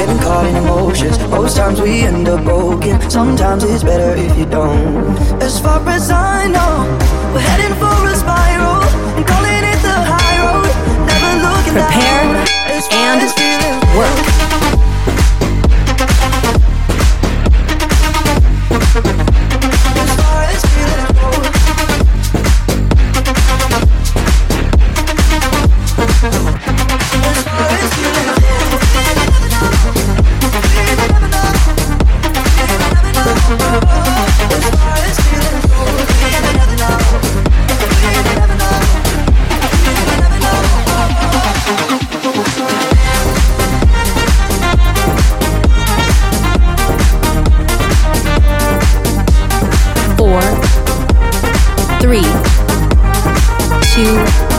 getting caught in emotions. Most times we end up broken. Sometimes it's better if you don't. As far as I know, we're heading for a spiral and calling it the high road. Never looking Prepare down. and work. Four, three, two,